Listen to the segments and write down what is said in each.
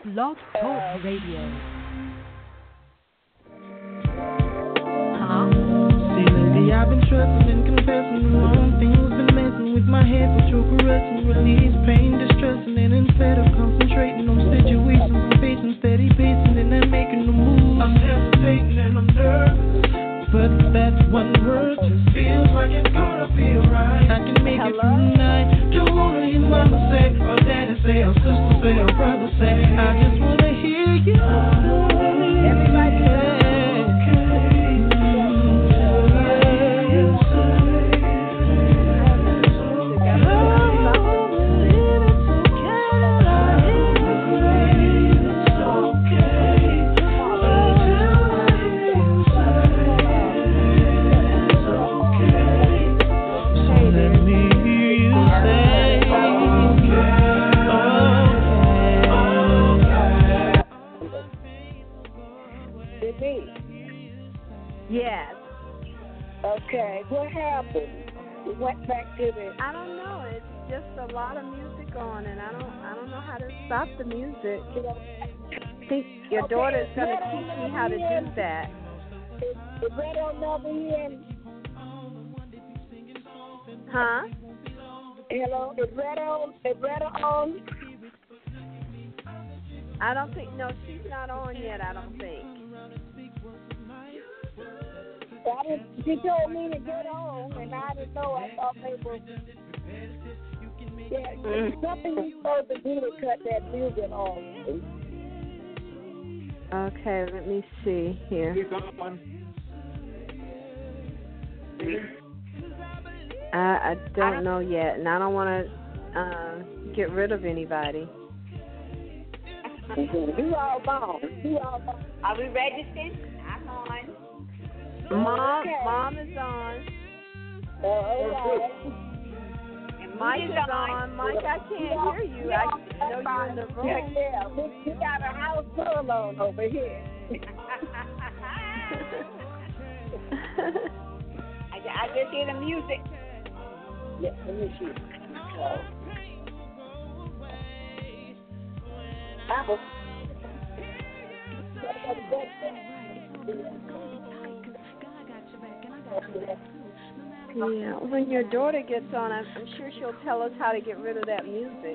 Blog Talk Radio. See, lately I've been trusting and confessing the wrong things, been messing with my head, but you're caressing, release pain, distressing, and instead of concentrating on situations, I'm facing steady pacing and I'm making the move. I'm hesitating and I'm nervous, but that one word just feels like it's gonna feel right. I can make it through the night. Don't wanna hear mama say, or daddy say, or sister say, or brother say. I just wanna hear you. Everybody say. Yes. Okay, what happened? We went back to the. I don't know. It's just a lot of music on, and I don't know how to stop the music. I think your daughter's gonna teach me how to do that. Is radio number in? Huh? Hello, is radio on? I don't think. No, she's not on yet. I don't think. She told me to get on, and I didn't know. I thought they were. Yeah, something you're supposed to do to cut that music off. Okay, let me see here. I don't know yet, and I don't want to get rid of anybody. You all gone. Are we registered? I'm on. Mom is on. And Mike is on. Mike, I can't hear you. I know you're in the room. Yeah, we got a house full on over here. I just hear the music. Yeah, let me see. Yeah, when your daughter gets on, I'm sure she'll tell us how to get rid of that music.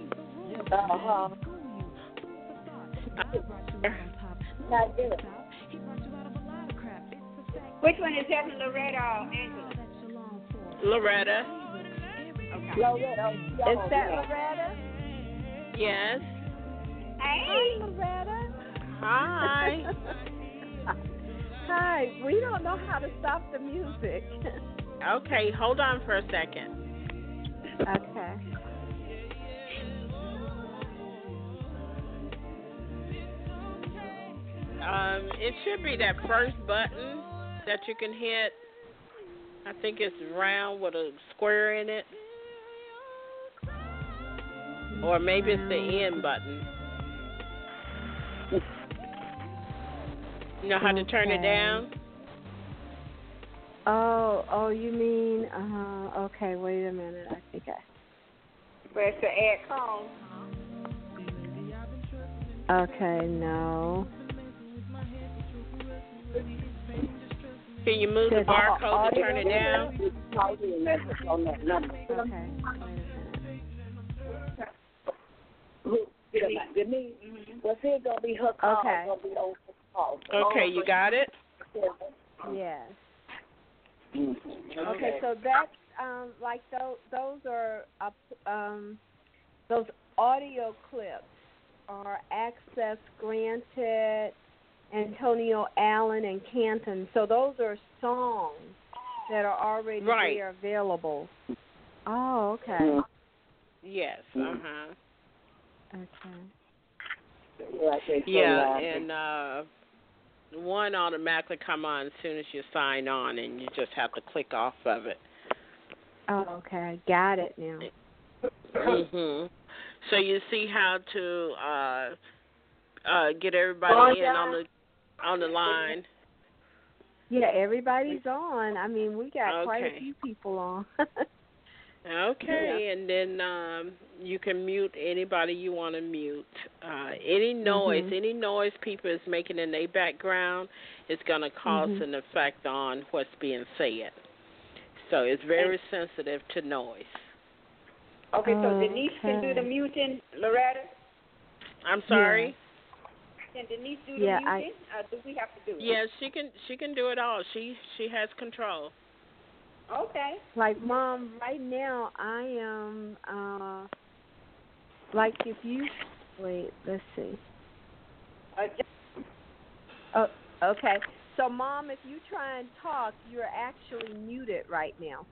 Which one is Heaven, Loretta or Angela? Loretta. Okay. Is that Loretta? Yes. Hey, Loretta. Hi. Hi. We don't know how to stop the music. Okay, hold on for a second. Okay. It should be that first button that you can hit. I think it's round with a square in it. Or maybe it's the end button. You know how to turn it down? Oh, you mean, okay, wait a minute. I think Press the add call. Okay, no. Can you move the barcode to turn it down? Okay. Well, see, it's going to be her call. Okay. Gonna be on her call. Okay, you got it? Yes. Mm-hmm. Okay, so that's like those are those audio clips are access granted, Antonio Allen and Canton. So those are songs that are already there available. Oh, okay. Yes. Okay. Yeah, and one automatically come on as soon as you sign on, and you just have to click off of it. Oh, okay. Got it now. So you see how to get everybody in on the line. Yeah, everybody's on. I mean, we got quite a few people on. Okay, and then you can mute anybody you want to mute. Any noise people is making in their background is going to cause an effect on what's being said. So it's very sensitive to noise. Okay, so Denise can do the muting, Loretta? I'm sorry? Can Denise do the muting, or do we have to do it? Yeah, she can do it all. She has control. Okay. Like, Mom, right now I am, like if you, wait, let's see. Oh, okay. So, Mom, if you try and talk, you're actually muted right now.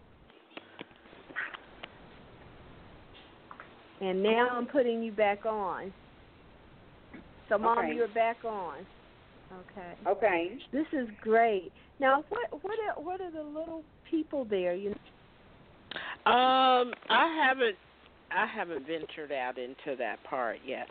And now I'm putting you back on. So, Mom, you're back on. Okay. Okay. This is great. Now, what are the little people there? You know? I haven't ventured out into that part yet.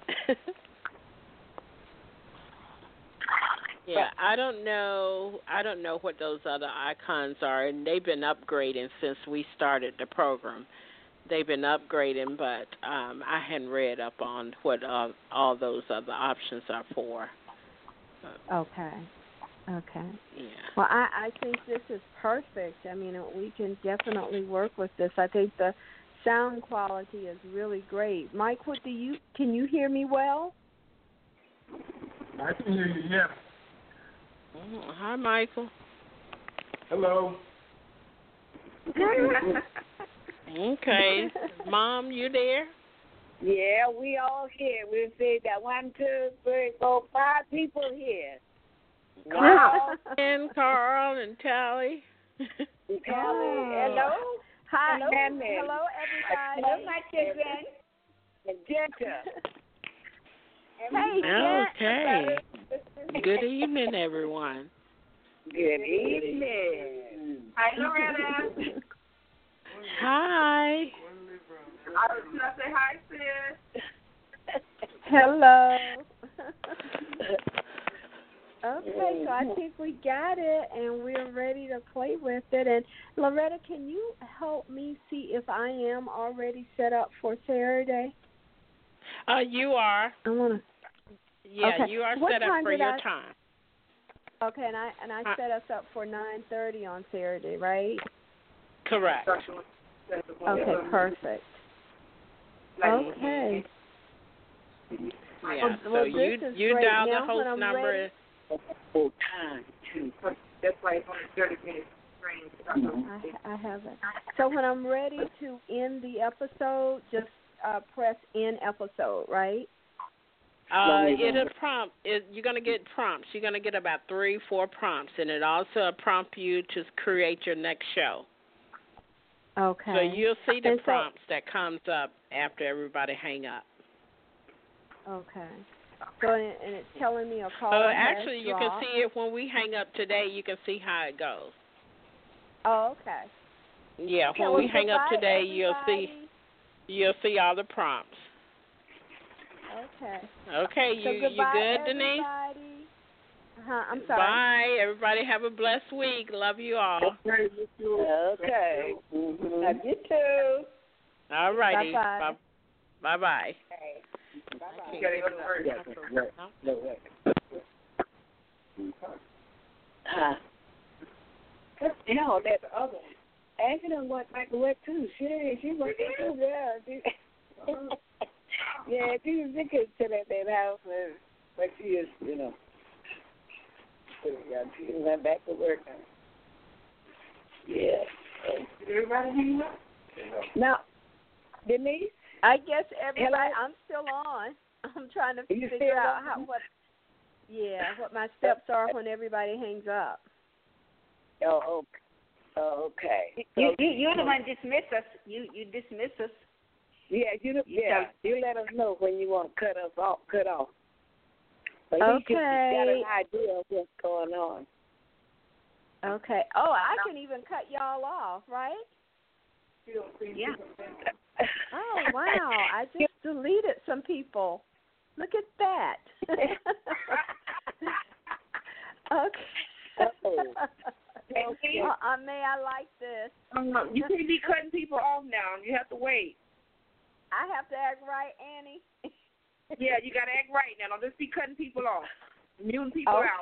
Yeah, I don't know what those other icons are, and they've been upgrading since we started the program. They've been upgrading, but I hadn't read up on what all those other options are for. Okay. Yeah. Well, I think this is perfect. I mean, we can definitely work with this. I think the sound quality is really great. Mike, can you hear me well? I can hear you, yeah. Hi, Michael. Hello. Okay. Mom, you there? Yeah, we all here. We say that 1, 2, 3, 4, 5 people here. Wow. And Carl and Tally. Hello. Hi. Hello, Hello, everybody. Hello, my children. And Jetta. Hey, Okay. Good evening, everyone. Good evening. Hi, Loretta. Hi. Should I say hi, sis? Hello. Okay, so I think we got it, and we're ready to play with it. And Loretta, can you help me see if I am already set up for Saturday? You are. I want to. Yeah, okay. you are What set up time for did your I... time. Okay, and I set us up for 9:30 on Saturday, right? Correct. Okay, perfect. Okay. Yeah. Well, So you great. dial Now, the host when I'm number. ready, Full time, too. That's why it's only 30 minutes. I haven't. So when I'm ready to end the episode, just press end episode, right? It'll prompt. You're going to get prompts. You're going to get about 3-4 prompts, and it also prompt you to create your next show. Okay. So you'll see the prompts that comes up after everybody hang up. Okay. So and it's telling me a call. Actually, you can see it when we hang up today. You can see how it goes. Oh, okay. Yeah, when we hang up today, everybody. you'll see all the prompts. Okay. Okay, so you good, Denise? I'm sorry. Bye. Everybody have a blessed week. Love you all. Okay. Love you too. All righty. Bye-bye. Bye-bye. No, that other one. Angela went back to work too. She went too, yeah. Yeah, she was thinking to that house, but she is, you know. She went back to work now. Yeah. Did everybody hang up? Now, Denise? I guess everybody. Hello? I'm still on. I'm trying to You figure still out on? what my steps are when everybody hangs up. Oh, okay. You're the one dismiss us. You dismiss us. Yeah, you let us know when you want to cut off. But Okay. you got an idea of what's going on. Okay. Oh, I can even cut y'all off, right? Yeah. Oh, wow. I just deleted some people. Look at that. Okay. May I like this? You can't be cutting people off now. You have to wait. I have to act right, Annie. Yeah, you got to act right now. Don't just be cutting people off. Muting people out.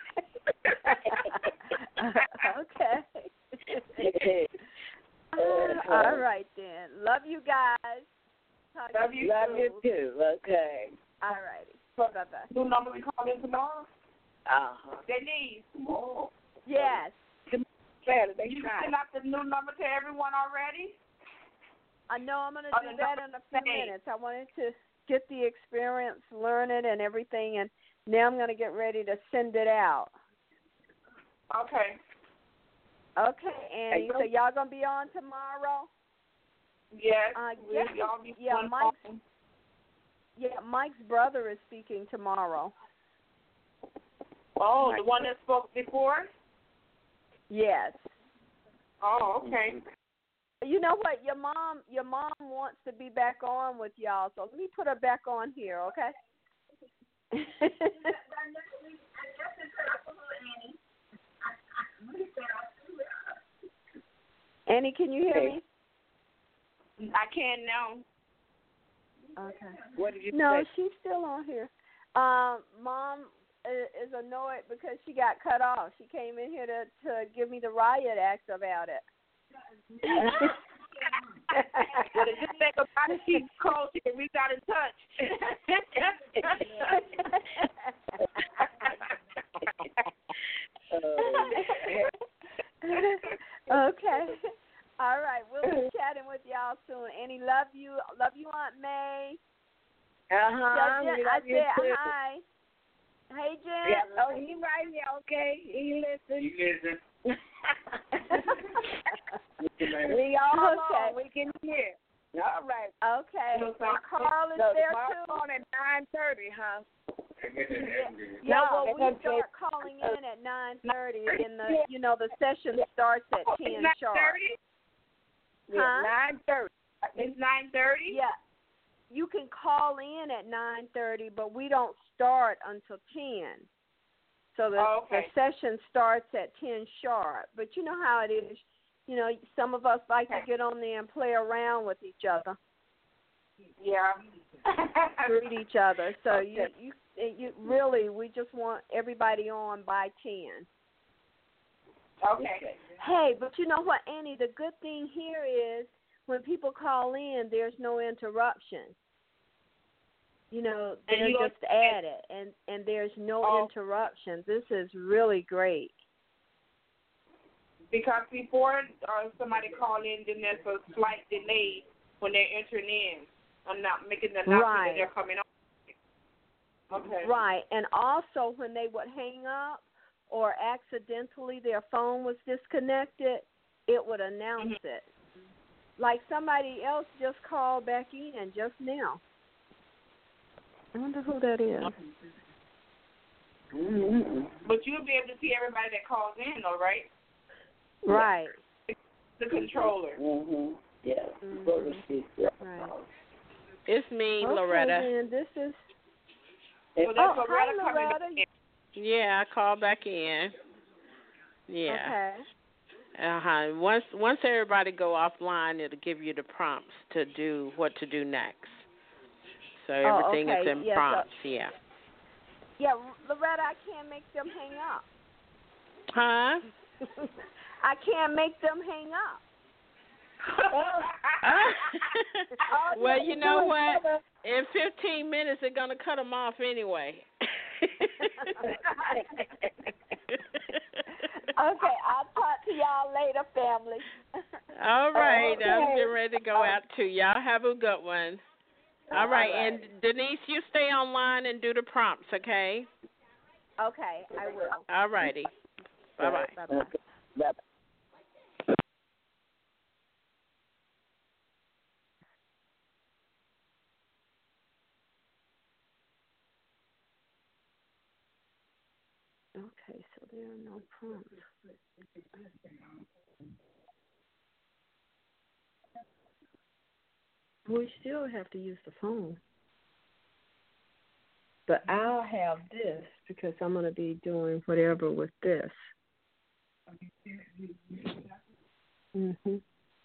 Okay. All right, then. Love you guys. Love you too. Okay. All righty. Bye-bye. New number we call in tomorrow? Denise. Yes. Saturday. You send out the new number to everyone already? I know I'm going to do that in a few minutes. I wanted to get the experience, learn it and everything, and now I'm going to get ready to send it out. Okay. Okay, Annie. So y'all going to be on tomorrow? Yes. Mike's brother is speaking tomorrow. Oh, the one that spoke before? Yes. Oh, okay. You know what? Your mom wants to be back on with y'all, so let me put her back on here, okay? Annie, can you hear me? I can now. Okay. What did you No, say? she's still on here. Mom is annoyed because she got cut off. She came in here to give me the riot act about it. Well, the good thing about it, she called and we got in touch. Okay. All right. We'll be chatting with y'all soon. Annie, love you. Love you, Aunt May. I said hi. Hey, Jen. Yeah. Oh, he right here. Okay. He listens. We all okay. on. We can hear. All right. Okay. So Carl is there too. On at 9:30, huh? Yeah. Well, we start calling in at 9:30, and the session starts at 10 sharp. 9:30. Yeah, 9:30. It's 9:30. Yeah. You can call in at 9:30, but we don't start until 10. So the session starts at 10 sharp. But you know how it is. You know, some of us like to get on there and play around with each other. Yeah. Greet each other. So you really, we just want everybody on by 10. Okay. Hey, but you know what, Annie? The good thing here is when people call in, there's no interruption. You know, they're just added, and there's no interruptions. This is really great. Because before somebody called in, then there's a slight delay when they're entering in. I'm not making the announcement that they're coming on. Okay. Right, and also when they would hang up or accidentally their phone was disconnected, it would announce it. Like somebody else just called back in just now. I wonder who that is. But you'll be able to see everybody that calls in, though, right? Right. The controller. Yeah. Right. It's me, okay, Loretta. Then this is. Loretta hi, Loretta. Yeah, I called back in. Yeah. Okay. Once everybody go offline, it'll give you the prompts to do what to do next. So everything is in prompts. Yeah, Loretta, I can't make them hang up. Huh? I can't make them hang up. Well, you know what? In 15 minutes, they're going to cut them off anyway. Okay, I'll talk to y'all later, family. All right. Okay. I'm getting ready to go out too. Y'all have a good one. All right. And Denise, you stay online and do the prompts, okay? Okay, I will. All righty. Bye-bye. Bye-bye. Bye-bye. Okay, so there are no prompts. We still have to use the phone. But I'll have this because I'm going to be doing whatever with this. Mhm.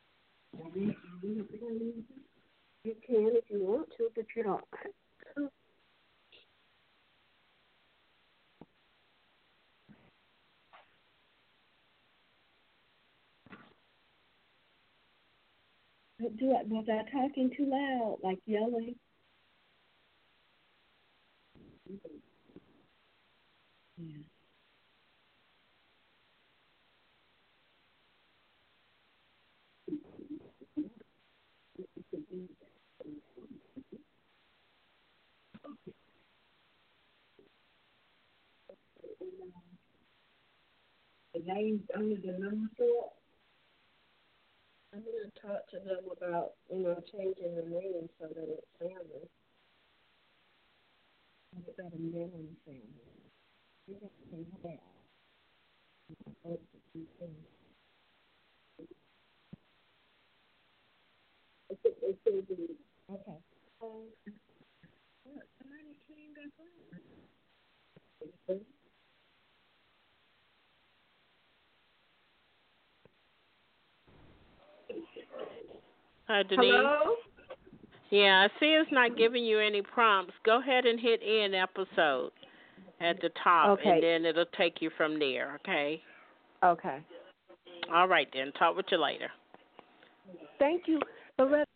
You can if you want to, but you don't. Was I talking too loud, like yelling? Yeah. The names under the number for it. I'm going to talk to them about, changing the name so that it's family. It's got a Mellon family. You have to say that. Okay. Somebody came back on. Hi, Denise. Hello? Yeah, I see it's not giving you any prompts. Go ahead and hit end episode at the top, Okay. and then it'll take you from there, okay? Okay. All right, then. Talk with you later. Thank you, Loretta.